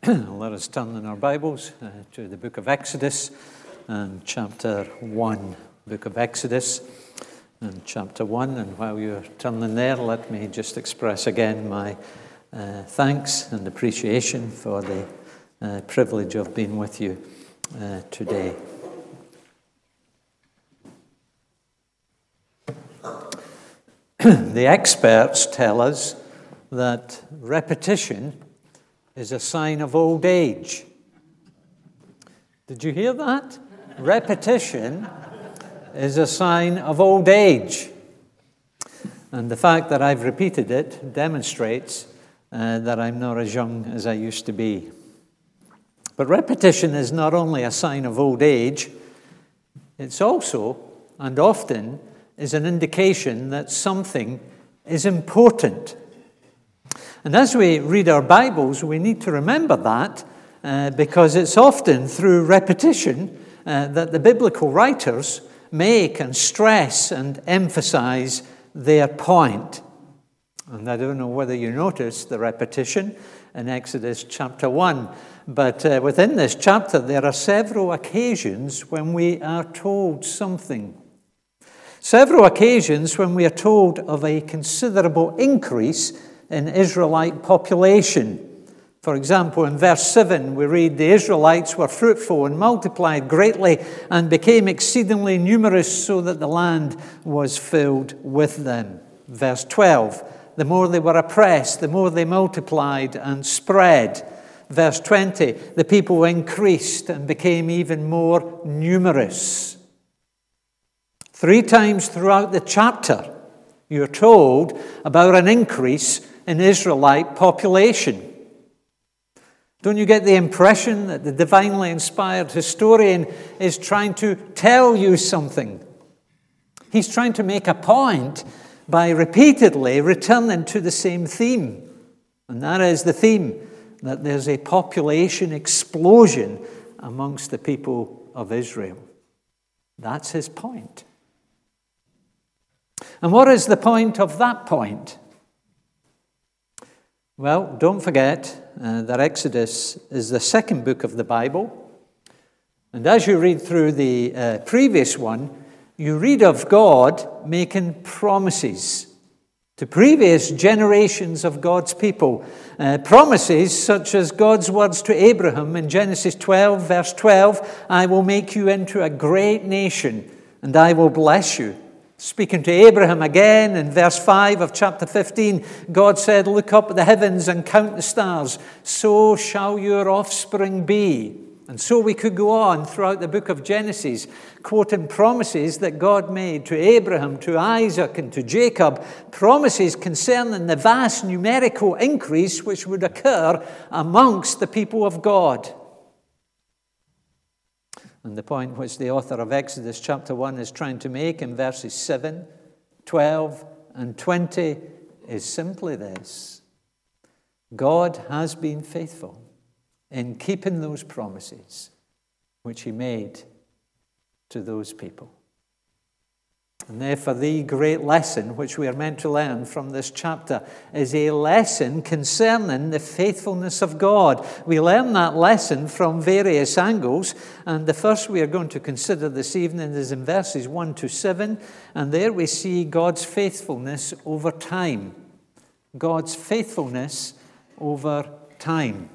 Let us turn in our Bibles to the book of Exodus and chapter 1. Book of Exodus and chapter 1. And while you're turning there, let me just express again my thanks and appreciation for the privilege of being with you today. The experts tell us that repetition is a sign of old age. Did you hear that? Repetition is a sign of old age. And the fact that I've repeated it demonstrates that I'm not as young as I used to be. But repetition is not only a sign of old age, it's also, and often, is an indication that something is important. And as we read our Bibles, we need to remember that because it's often through repetition that the biblical writers make and stress and emphasize their point. And I don't know whether you noticed the repetition in Exodus chapter 1, but within this chapter there are several occasions when we are told something. Several occasions when we are told of a considerable increase in Israelite population. For example, in verse 7, we read, "The Israelites were fruitful and multiplied greatly and became exceedingly numerous so that the land was filled with them." Verse 12, "The more they were oppressed, the more they multiplied and spread." Verse 20, "The people increased and became even more numerous." 3 times throughout the chapter, you're told about an increase in Israelite population. Don't you get the impression that the divinely inspired historian is trying to tell you something? He's trying to make a point by repeatedly returning to the same theme. And that is the theme that there's a population explosion amongst the people of Israel. That's his point. And what is the point of that point? Well, don't forget that Exodus is the second book of the Bible. And as you read through the previous one, you read of God making promises to previous generations of God's people. Promises such as God's words to Abraham in Genesis 12, verse 12, "I will make you into a great nation, and I will bless you." Speaking to Abraham again in verse 5 of chapter 15, God said, "Look up at the heavens and count the stars. So shall your offspring be." And so we could go on throughout the book of Genesis, quoting promises that God made to Abraham, to Isaac, and to Jacob, promises concerning the vast numerical increase which would occur amongst the people of God. And the point which the author of Exodus chapter 1 is trying to make in verses 7, 12, and 20 is simply this: God has been faithful in keeping those promises which he made to those people. And therefore, the great lesson which we are meant to learn from this chapter is a lesson concerning the faithfulness of God. We learn that lesson from various angles, and the first we are going to consider this evening is in verses 1 to 7, and there we see God's faithfulness over time. God's faithfulness over time.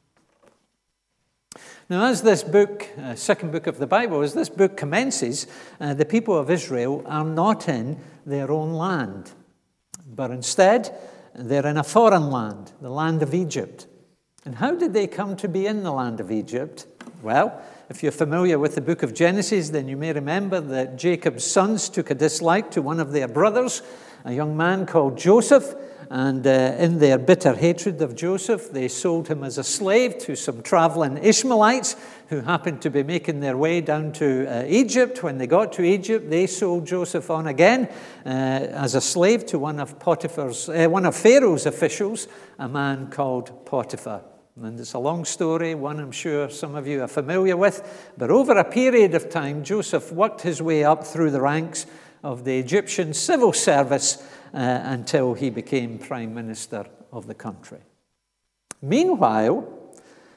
Now, as this book, second book of the Bible, as this book commences, the people of Israel are not in their own land, but instead they're in a foreign land, the land of Egypt. And how did they come to be in the land of Egypt? Well, if you're familiar with the book of Genesis, then you may remember that Jacob's sons took a dislike to one of their brothers, a young man called Joseph, and in their bitter hatred of Joseph, they sold him as a slave to some traveling Ishmaelites who happened to be making their way down to Egypt. When they got to Egypt, they sold Joseph on again as a slave to one of Pharaoh's officials, a man called Potiphar. And it's a long story, one I'm sure some of you are familiar with. But over a period of time, Joseph worked his way up through the ranks of the Egyptian civil service until he became prime minister of the country. Meanwhile,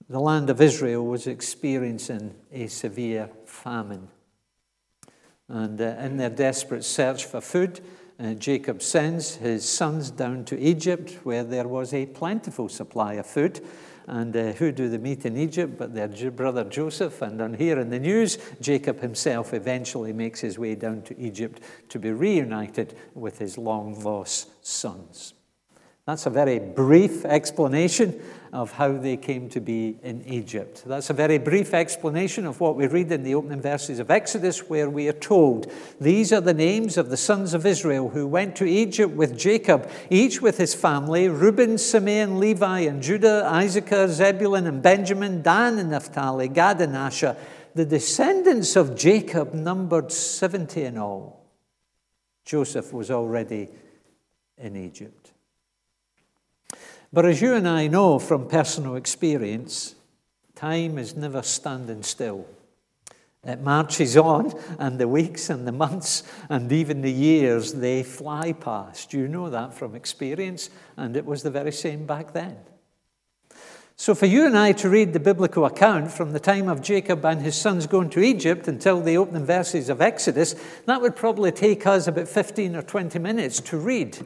the land of Israel was experiencing a severe famine. And in their desperate search for food, Jacob sends his sons down to Egypt, where there was a plentiful supply of food. And who do they meet in Egypt but their brother Joseph? And on here in the news, Jacob himself eventually makes his way down to Egypt to be reunited with his long-lost sons. That's a very brief explanation of how they came to be in Egypt. That's a very brief explanation of what we read in the opening verses of Exodus, where we are told, "These are the names of the sons of Israel who went to Egypt with Jacob, each with his family: Reuben, Simeon, Levi, and Judah, Issachar, Zebulun, and Benjamin, Dan and Naphtali, Gad and Asher. The descendants of Jacob numbered 70 in all." Joseph was already in Egypt. But as you and I know from personal experience, time is never standing still. It marches on, and the weeks and the months and even the years, they fly past. You know that from experience, and it was the very same back then. So for you and I to read the biblical account from the time of Jacob and his sons going to Egypt until the opening verses of Exodus, that would probably take us about 15 or 20 minutes to read.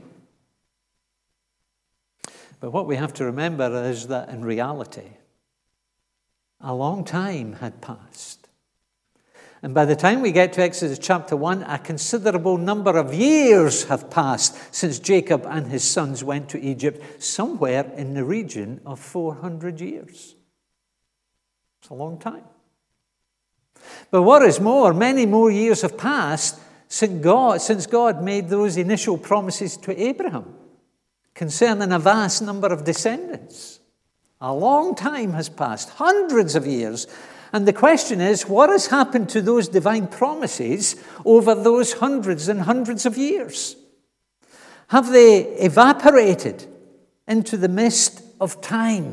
But what we have to remember is that in reality, a long time had passed. And by the time we get to Exodus chapter 1, a considerable number of years have passed since Jacob and his sons went to Egypt, somewhere in the region of 400 years. It's a long time. But what is more, many more years have passed since God made those initial promises to Abraham concerning a vast number of descendants. A long time has passed, hundreds of years. And the question is, what has happened to those divine promises over those hundreds and hundreds of years? Have they evaporated into the mist of time?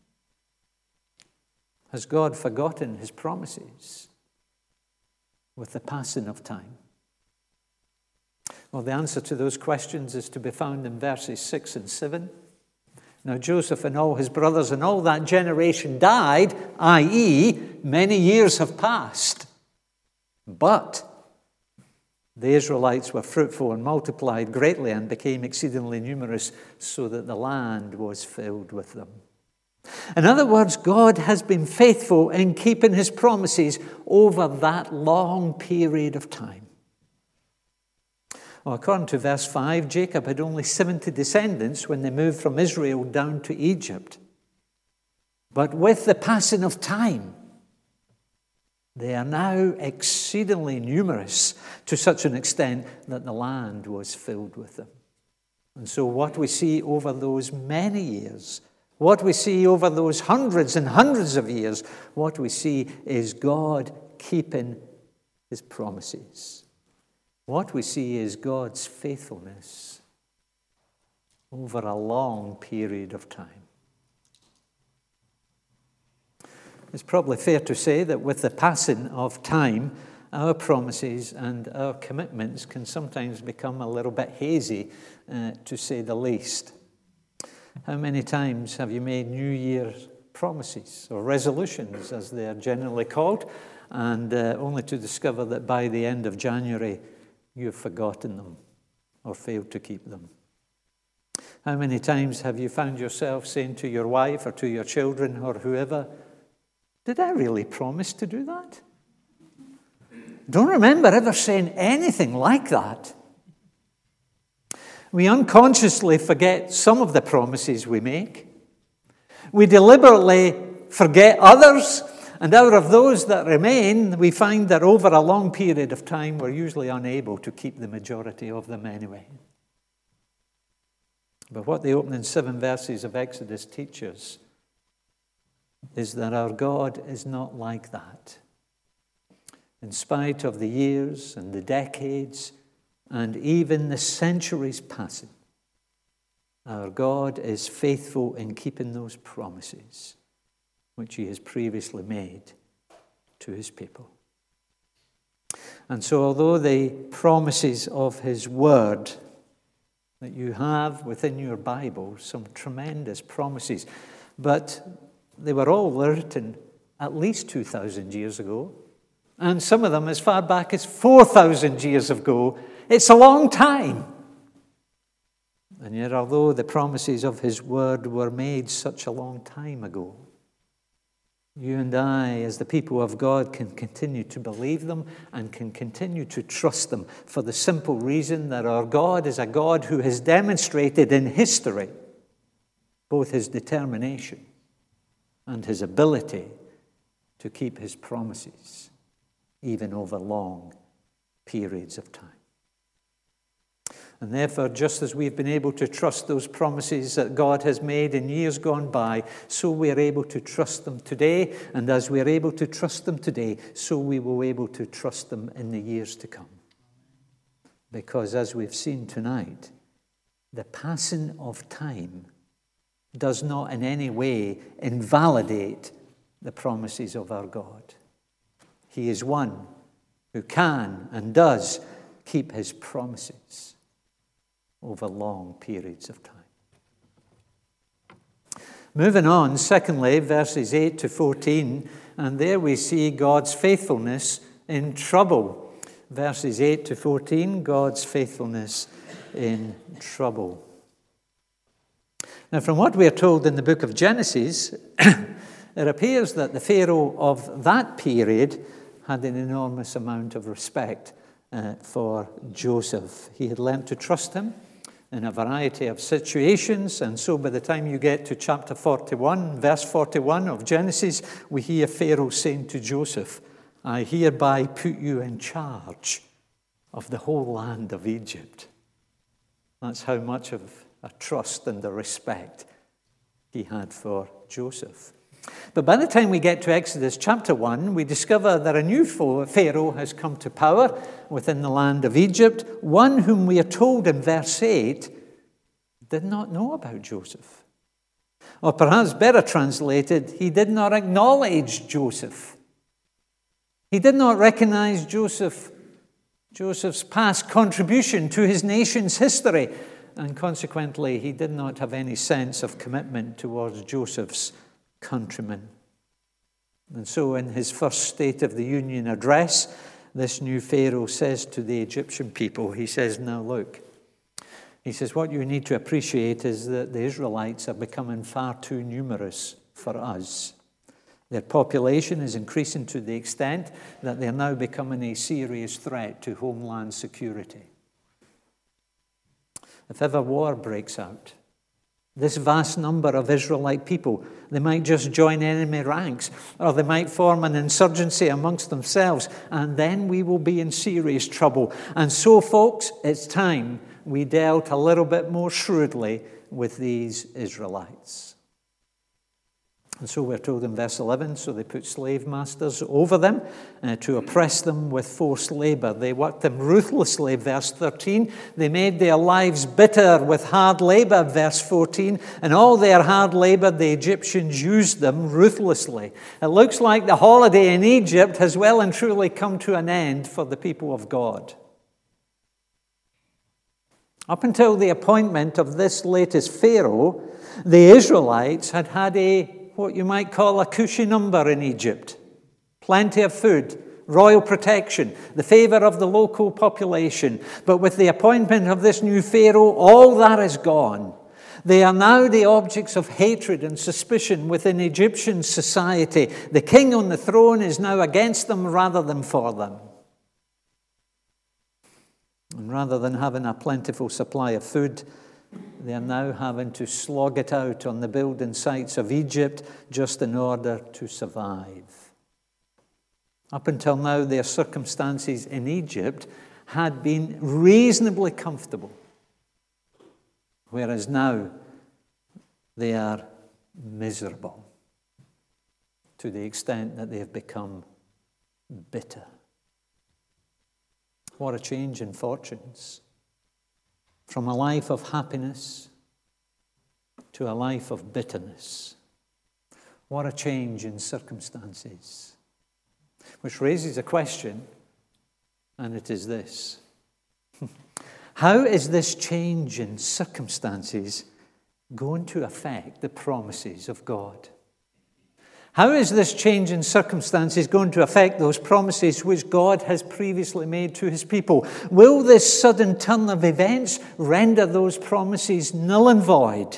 Has God forgotten his promises with the passing of time? Well, the answer to those questions is to be found in verses 6 and 7. Now, Joseph and all his brothers and all that generation died, i.e., many years have passed. But the Israelites were fruitful and multiplied greatly and became exceedingly numerous, so that the land was filled with them. In other words, God has been faithful in keeping his promises over that long period of time. Well, according to verse 5, Jacob had only 70 descendants when they moved from Israel down to Egypt. But with the passing of time, they are now exceedingly numerous, to such an extent that the land was filled with them. And so what we see over those many years, what we see over those hundreds and hundreds of years, what we see is God keeping his promises. What we see is God's faithfulness over a long period of time. It's probably fair to say that with the passing of time, our promises and our commitments can sometimes become a little bit hazy, to say the least. How many times have you made New Year's promises, or resolutions as they are generally called, and only to discover that by the end of January, you've forgotten them or failed to keep them? How many times have you found yourself saying to your wife or to your children or whoever, "Did I really promise to do that?" Don't remember ever saying anything like that. We unconsciously forget some of the promises we make. We deliberately forget others. And out of those that remain, we find that over a long period of time, we're usually unable to keep the majority of them anyway. But what the opening 7 verses of Exodus teach us is that our God is not like that. In spite of the years and the decades and even the centuries passing, our God is faithful in keeping those promises which he has previously made to his people. And so although the promises of his word that you have within your Bible, some tremendous promises, but they were all written at least 2,000 years ago, and some of them as far back as 4,000 years ago. It's a long time. And yet, although the promises of his word were made such a long time ago, you and I, as the people of God, can continue to believe them and can continue to trust them for the simple reason that our God is a God who has demonstrated in history both his determination and his ability to keep his promises, even over long periods of time. And therefore, just as we've been able to trust those promises that God has made in years gone by, so we are able to trust them today. And as we are able to trust them today, so we will be able to trust them in the years to come. Because as we've seen tonight, the passing of time does not in any way invalidate the promises of our God. He is one who can and does keep his promises over long periods of time. Moving on, secondly, verses 8 to 14, and there we see God's faithfulness in trouble. Verses 8 to 14, God's faithfulness in trouble. Now, from what we are told in the book of Genesis, it appears that the Pharaoh of that period had an enormous amount of respect for Joseph. He had learned to trust him in a variety of situations, and so by the time you get to chapter 41, verse 41 of Genesis, we hear Pharaoh saying to Joseph, "I hereby put you in charge of the whole land of Egypt." That's how much of a trust and a respect he had for Joseph. But by the time we get to Exodus chapter 1, we discover that a new Pharaoh has come to power within the land of Egypt, one whom we are told in verse 8 did not know about Joseph. Or perhaps better translated, he did not acknowledge Joseph. He did not recognize Joseph's past contribution to his nation's history, and consequently, he did not have any sense of commitment towards Joseph's countrymen. And so in his first State of the Union address, this new Pharaoh says to the Egyptian people, he says, "Now look," he says, "what you need to appreciate is that the Israelites are becoming far too numerous for us. Their population is increasing to the extent that they're now becoming a serious threat to homeland security. If ever war breaks out, this vast number of Israelite people, they might just join enemy ranks, or they might form an insurgency amongst themselves, and then we will be in serious trouble. And so, folks, it's time we dealt a little bit more shrewdly with these Israelites." And so we're told in verse 11, so they put slave masters over them to oppress them with forced labor. They worked them ruthlessly, verse 13. They made their lives bitter with hard labor, verse 14. And all their hard labor, the Egyptians used them ruthlessly. It looks like the holiday in Egypt has well and truly come to an end for the people of God. Up until the appointment of this latest Pharaoh, the Israelites had what you might call a cushy number in Egypt. Plenty of food, royal protection, the favor of the local population. But with the appointment of this new Pharaoh, all that is gone. They are now the objects of hatred and suspicion within Egyptian society. The king on the throne is now against them rather than for them. And rather than having a plentiful supply of food, they are now having to slog it out on the building sites of Egypt just in order to survive. Up until now, their circumstances in Egypt had been reasonably comfortable, whereas now they are miserable to the extent that they have become bitter. What a change in fortunes. From a life of happiness to a life of bitterness. What a change in circumstances. Which raises a question, and it is this. How is this change in circumstances going to affect the promises of God? How is this change in circumstances going to affect those promises which God has previously made to his people? Will this sudden turn of events render those promises null and void?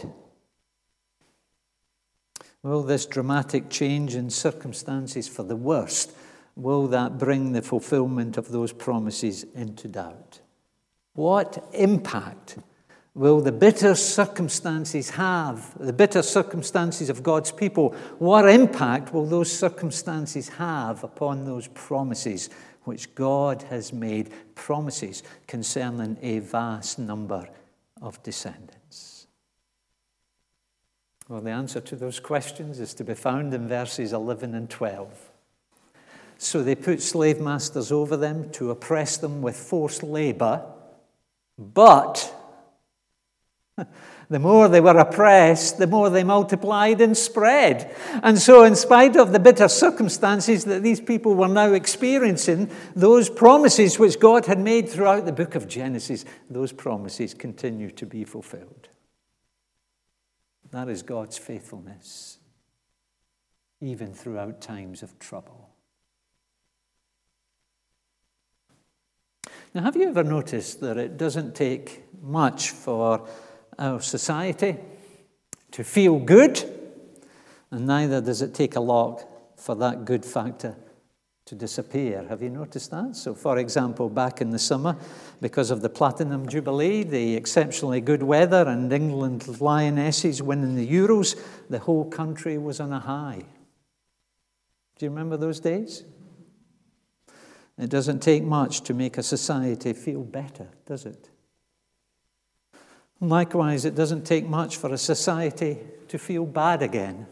Will this dramatic change in circumstances for the worst, will that bring the fulfillment of those promises into doubt? What impact will the bitter circumstances have, the bitter circumstances of God's people, what impact will those circumstances have upon those promises which God has made, promises concerning a vast number of descendants? Well, the answer to those questions is to be found in verses 11 and 12. So they put slave masters over them to oppress them with forced labor, but the more they were oppressed, the more they multiplied and spread. And so in spite of the bitter circumstances that these people were now experiencing, those promises which God had made throughout the book of Genesis, those promises continue to be fulfilled. That is God's faithfulness, even throughout times of trouble. Now, have you ever noticed that it doesn't take much for our society to feel good, and neither does it take a lot for that good factor to disappear? Have you noticed that? So, for example, back in the summer, because of the Platinum Jubilee, the exceptionally good weather, and England's Lionesses winning the Euros, the whole country was on a high. Do you remember those days? It doesn't take much to make a society feel better, does it? Likewise, it doesn't take much for a society to feel bad again.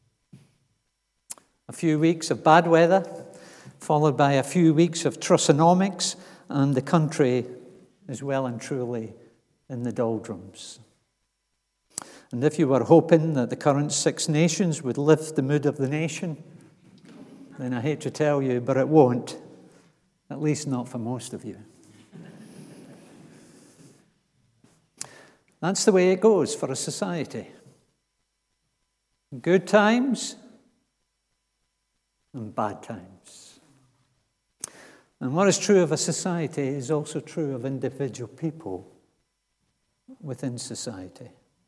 A few weeks of bad weather, followed by a few weeks of Trussonomics, and the country is well and truly in the doldrums. And if you were hoping that the current Six Nations would lift the mood of the nation, then I hate to tell you, but it won't. At least not for most of you. That's the way it goes for a society. Good times and bad times. And what is true of a society is also true of individual people within society.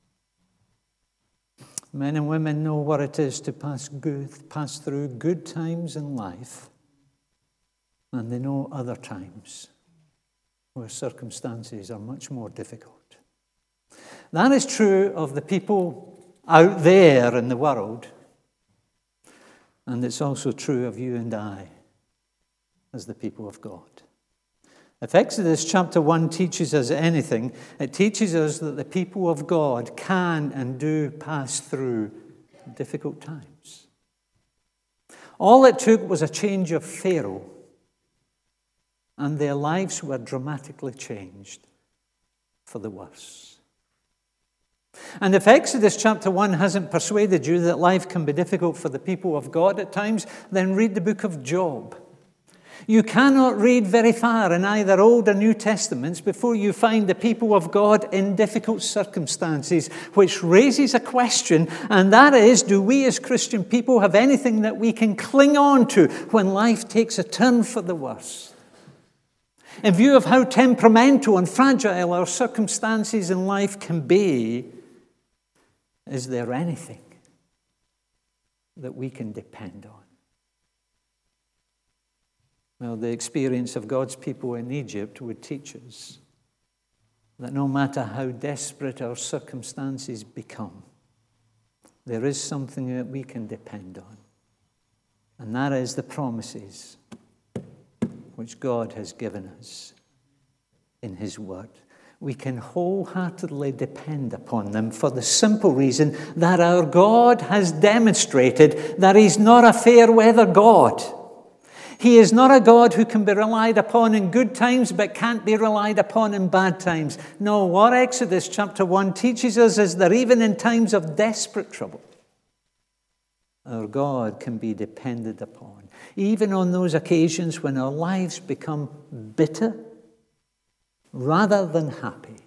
Men and women know what it is to pass through good times in life, and they know other times where circumstances are much more difficult. That is true of the people out there in the world, and it's also true of you and I as the people of God. If Exodus chapter 1 teaches us anything, it teaches us that the people of God can and do pass through difficult times. All it took was a change of Pharaoh, and their lives were dramatically changed for the worse. And if Exodus chapter 1 hasn't persuaded you that life can be difficult for the people of God at times, then read the book of Job. You cannot read very far in either Old or New Testaments before you find the people of God in difficult circumstances, which raises a question, and that is, do we as Christian people have anything that we can cling on to when life takes a turn for the worse? In view of how temperamental and fragile our circumstances in life can be, is there anything that we can depend on? Well, the experience of God's people in Egypt would teach us that no matter how desperate our circumstances become, there is something that we can depend on, and that is the promises which God has given us in His Word. We can wholeheartedly depend upon them for the simple reason that our God has demonstrated that He's not a fair-weather God. He is not a God who can be relied upon in good times but can't be relied upon in bad times. No, what Exodus chapter 1 teaches us is that even in times of desperate trouble, our God can be depended upon. Even on those occasions when our lives become bitter rather than happy.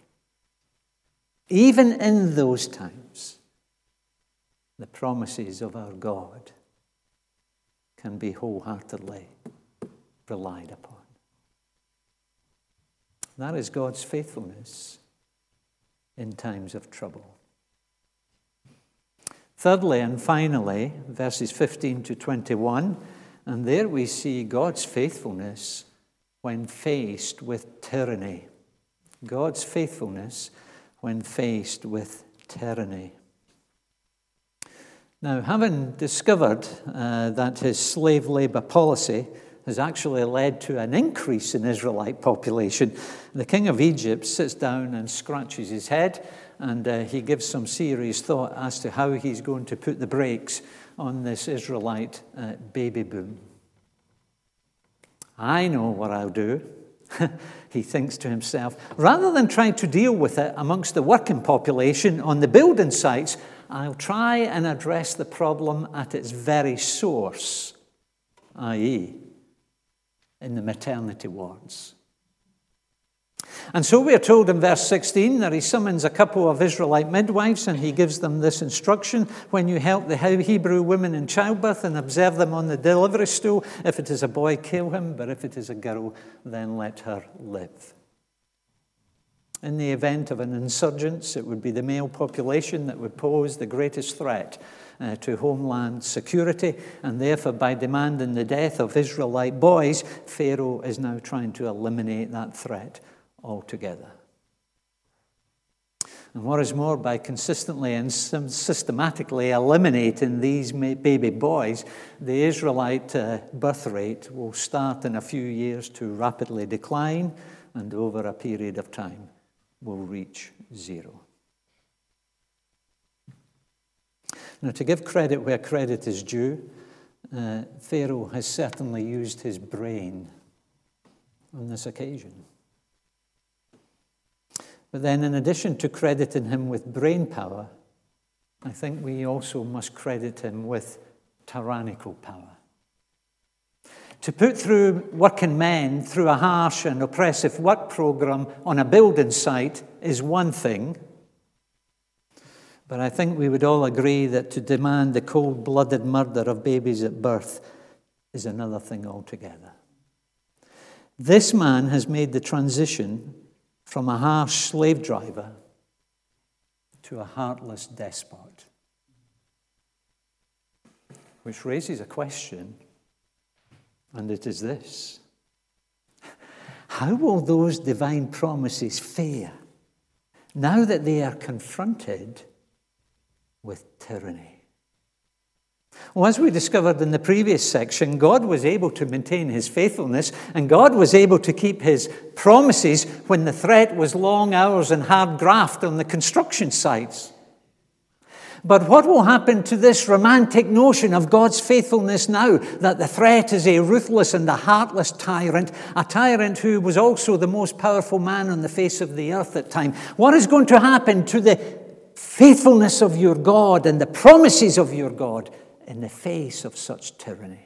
Even in those times, the promises of our God can be wholeheartedly relied upon. That is God's faithfulness in times of trouble. Thirdly and finally, verses 15 to 21, and there we see God's faithfulness when faced with tyranny. God's faithfulness when faced with tyranny. Now, having discovered that his slave labor policy has actually led to an increase in Israelite population, the king of Egypt sits down and scratches his head, and he gives some serious thought as to how he's going to put the brakes on this Israelite baby boom. I know what I'll do, he thinks to himself. Rather than trying to deal with it amongst the working population on the building sites, I'll try and address the problem at its very source, i.e., in the maternity wards. And so we are told in verse 16 that he summons a couple of Israelite midwives and he gives them this instruction: when you help the Hebrew women in childbirth and observe them on the delivery stool, if it is a boy, kill him, but if it is a girl, then let her live. In the event of an insurgence, it would be the male population that would pose the greatest threat to homeland security, and therefore by demanding the death of Israelite boys, Pharaoh is now trying to eliminate that threat altogether. And what is more, by consistently and systematically eliminating these baby boys, the Israelite birth rate will start in a few years to rapidly decline, and over a period of time will reach zero. Now, to give credit where credit is due, Pharaoh has certainly used his brain on this occasion. But then, in addition to crediting him with brain power, I think we also must credit him with tyrannical power. To put through working men through a harsh and oppressive work program on a building site is one thing, but I think we would all agree that to demand the cold-blooded murder of babies at birth is another thing altogether. This man has made the transition from a harsh slave driver to a heartless despot, which raises a question, and it is this: how will those divine promises fare now that they are confronted with tyranny? Well, as we discovered in the previous section, God was able to maintain his faithfulness, and God was able to keep his promises when the threat was long hours and hard graft on the construction sites. But what will happen to this romantic notion of God's faithfulness now that the threat is a ruthless and a heartless tyrant, a tyrant who was also the most powerful man on the face of the earth at time? What is going to happen to the faithfulness of your God and the promises of your God in the face of such tyranny?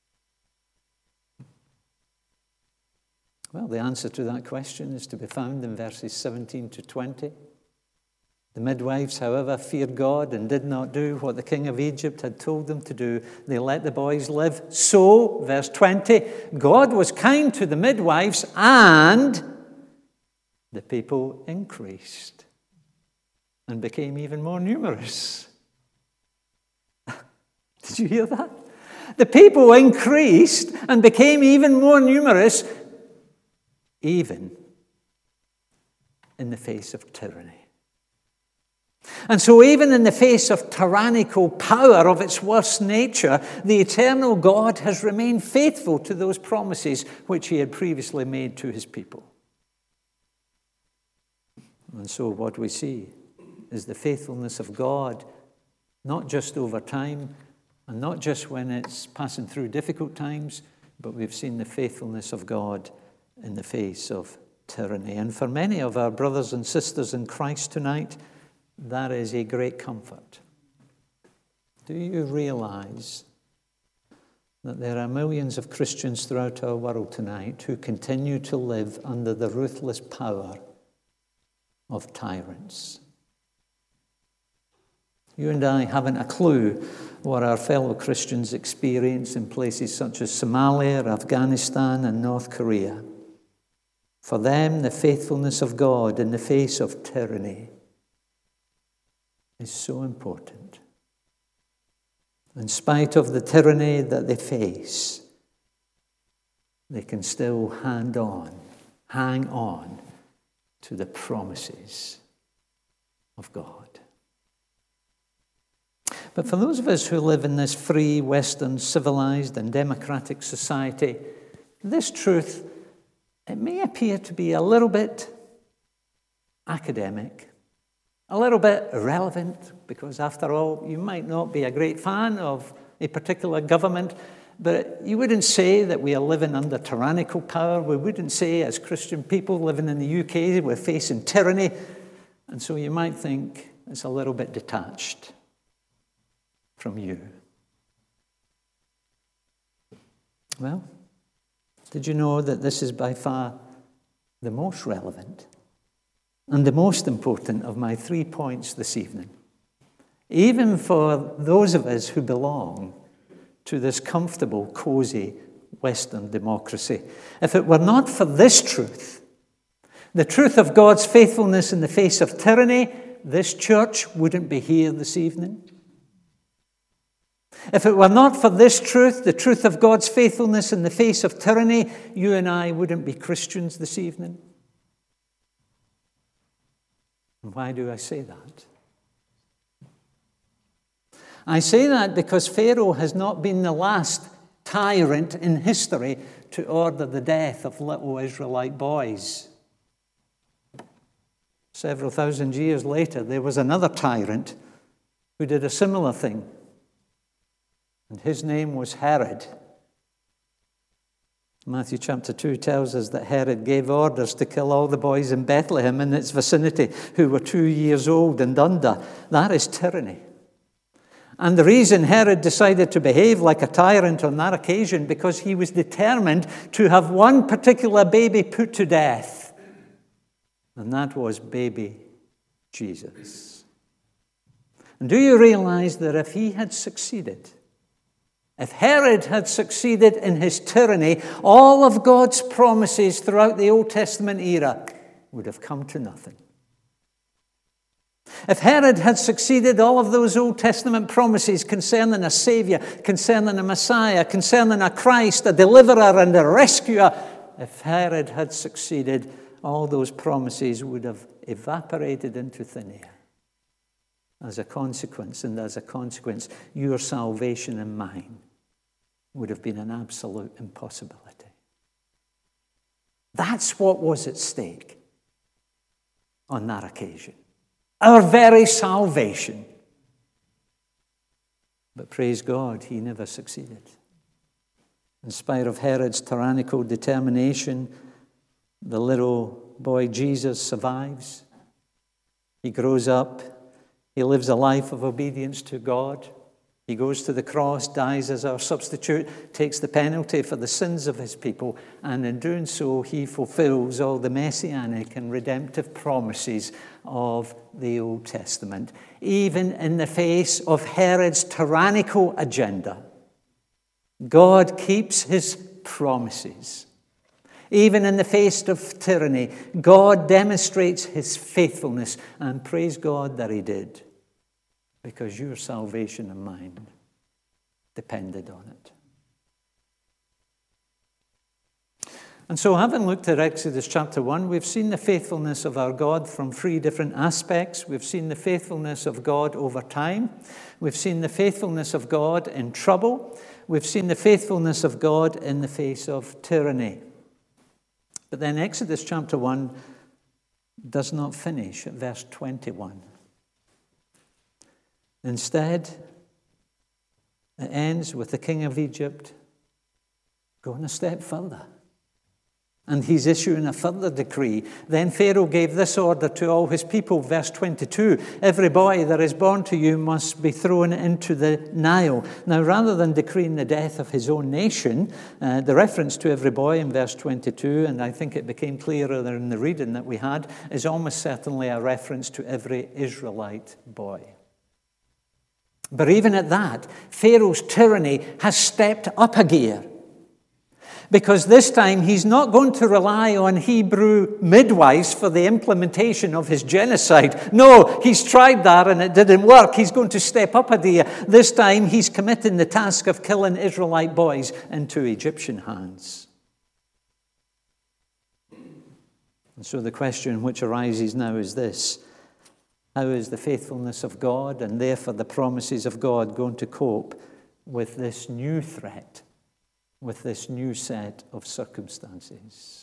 Well, the answer to that question is to be found in verses 17 to 20. The midwives, however, feared God and did not do what the king of Egypt had told them to do. They let the boys live. So, verse 20, God was kind to the midwives and the people increased and became even more numerous. Did you hear that? The people increased and became even more numerous, even in the face of tyranny. And so even in the face of tyrannical power of its worst nature, the eternal God has remained faithful to those promises which he had previously made to his people. And so what we see is the faithfulness of God, not just over time, and not just when it's passing through difficult times, but we've seen the faithfulness of God in the face of tyranny. And for many of our brothers and sisters in Christ tonight, that is a great comfort. Do you realize that there are millions of Christians throughout our world tonight who continue to live under the ruthless power of tyrants? You and I haven't a clue what our fellow Christians experience in places such as Somalia, Afghanistan, and North Korea. For them, the faithfulness of God in the face of tyranny is so important. In spite of the tyranny that they face, they can still hang on to the promises of God. But for those of us who live in this free, Western, civilized and democratic society, this truth, it may appear to be a little bit academic, a little bit irrelevant, because after all, you might not be a great fan of a particular government, but you wouldn't say that we are living under tyrannical power. We wouldn't say, as Christian people living in the UK, we're facing tyranny. And so you might think it's a little bit detached from you. Well, did you know that this is by far the most relevant and the most important of my 3 points this evening? Even for those of us who belong to this comfortable, cozy Western democracy. If it were not for this truth, the truth of God's faithfulness in the face of tyranny, this church wouldn't be here this evening. If it were not for this truth, the truth of God's faithfulness in the face of tyranny, you and I wouldn't be Christians this evening. And why do I say that? I say that because Pharaoh has not been the last tyrant in history to order the death of little Israelite boys. Several thousand years later, there was another tyrant who did a similar thing. And his name was Herod. Matthew chapter 2 tells us that Herod gave orders to kill all the boys in Bethlehem and its vicinity who were 2 years old and under. That is tyranny. And the reason Herod decided to behave like a tyrant on that occasion, because he was determined to have one particular baby put to death. And that was baby Jesus. And do you realize that if he had succeeded, if Herod had succeeded in his tyranny, all of God's promises throughout the Old Testament era would have come to nothing. If Herod had succeeded, all of those Old Testament promises concerning a Savior, concerning a Messiah, concerning a Christ, a deliverer and a rescuer, if Herod had succeeded, all those promises would have evaporated into thin air. As a consequence, your salvation and mine would have been an absolute impossibility. That's what was at stake on that occasion. Our very salvation. But praise God, he never succeeded. In spite of Herod's tyrannical determination, the little boy Jesus survives. He grows up. He lives a life of obedience to God. He goes to the cross, dies as our substitute, takes the penalty for the sins of his people, and in doing so, he fulfills all the messianic and redemptive promises of the Old Testament. Even in the face of Herod's tyrannical agenda, God keeps his promises. Even in the face of tyranny, God demonstrates his faithfulness, and praise God that he did, because your salvation and mine depended on it. And so, having looked at Exodus chapter 1, we've seen the faithfulness of our God from 3 different aspects. We've seen the faithfulness of God over time. We've seen the faithfulness of God in trouble. We've seen the faithfulness of God in the face of tyranny. But then Exodus chapter 1 does not finish at verse 21. Instead, it ends with the king of Egypt going a step further. And he's issuing a further decree. Then Pharaoh gave this order to all his people, verse 22. Every boy that is born to you must be thrown into the Nile. Now, rather than decreeing the death of his own nation, the reference to every boy in verse 22, and I think it became clearer in the reading that we had, is almost certainly a reference to every Israelite boy. But even at that, Pharaoh's tyranny has stepped up a gear. Because this time he's not going to rely on Hebrew midwives for the implementation of his genocide. No, he's tried that and it didn't work. He's going to step up a gear. This time he's committing the task of killing Israelite boys into Egyptian hands. And so the question which arises now is this: how is the faithfulness of God and therefore the promises of God going to cope with this new threat, with this new set of circumstances?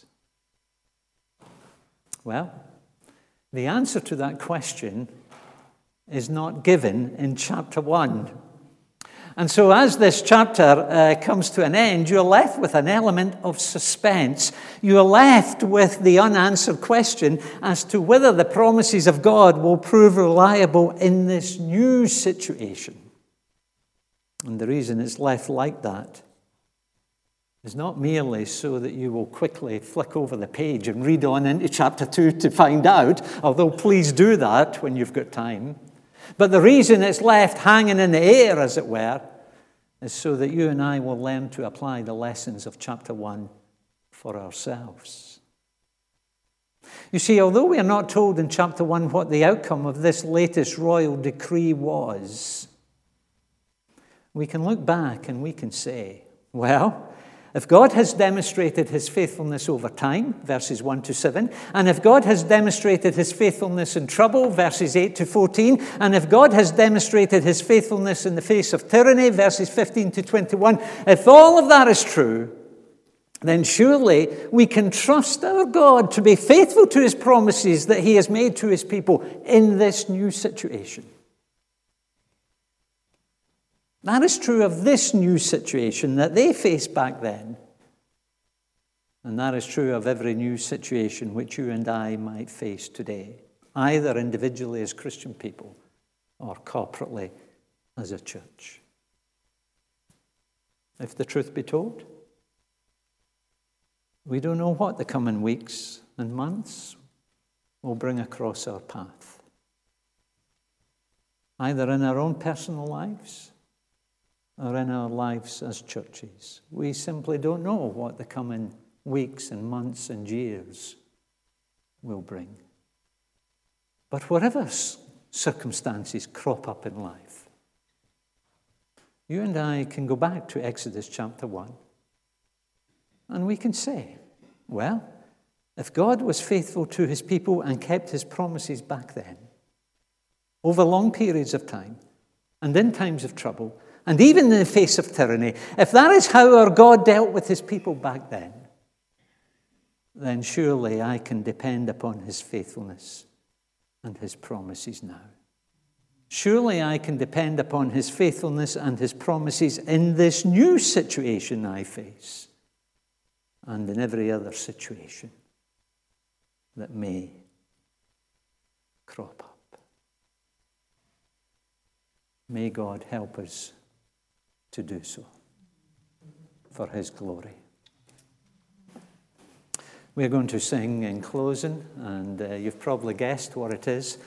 Well, the answer to that question is not given in chapter 1. And so as this chapter comes to an end, you're left with an element of suspense. You're left with the unanswered question as to whether the promises of God will prove reliable in this new situation. And the reason it's left like that is not merely so that you will quickly flick over the page and read on into chapter 2 to find out, although please do that when you've got time. But the reason it's left hanging in the air, as it were, is so that you and I will learn to apply the lessons of chapter 1 for ourselves. You see, although we are not told in chapter 1 what the outcome of this latest royal decree was, we can look back and we can say, well, if God has demonstrated his faithfulness over time, verses 1 to 7, and if God has demonstrated his faithfulness in trouble, verses 8 to 14, and if God has demonstrated his faithfulness in the face of tyranny, verses 15 to 21, if all of that is true, then surely we can trust our God to be faithful to his promises that he has made to his people in this new situation. That is true of this new situation that they faced back then. And that is true of every new situation which you and I might face today, either individually as Christian people or corporately as a church. If the truth be told, we don't know what the coming weeks and months will bring across our path, either in our own personal lives or in our lives as churches. We simply don't know what the coming weeks and months and years will bring. But whatever circumstances crop up in life, you and I can go back to Exodus chapter 1 and we can say, well, if God was faithful to his people and kept his promises back then, over long periods of time, and in times of trouble, and even in the face of tyranny, if that is how our God dealt with his people back then surely I can depend upon his faithfulness and his promises now. Surely I can depend upon his faithfulness and his promises in this new situation I face and in every other situation that may crop up. May God help us to do so for his glory. We're going to sing in closing, and you've probably guessed what it is.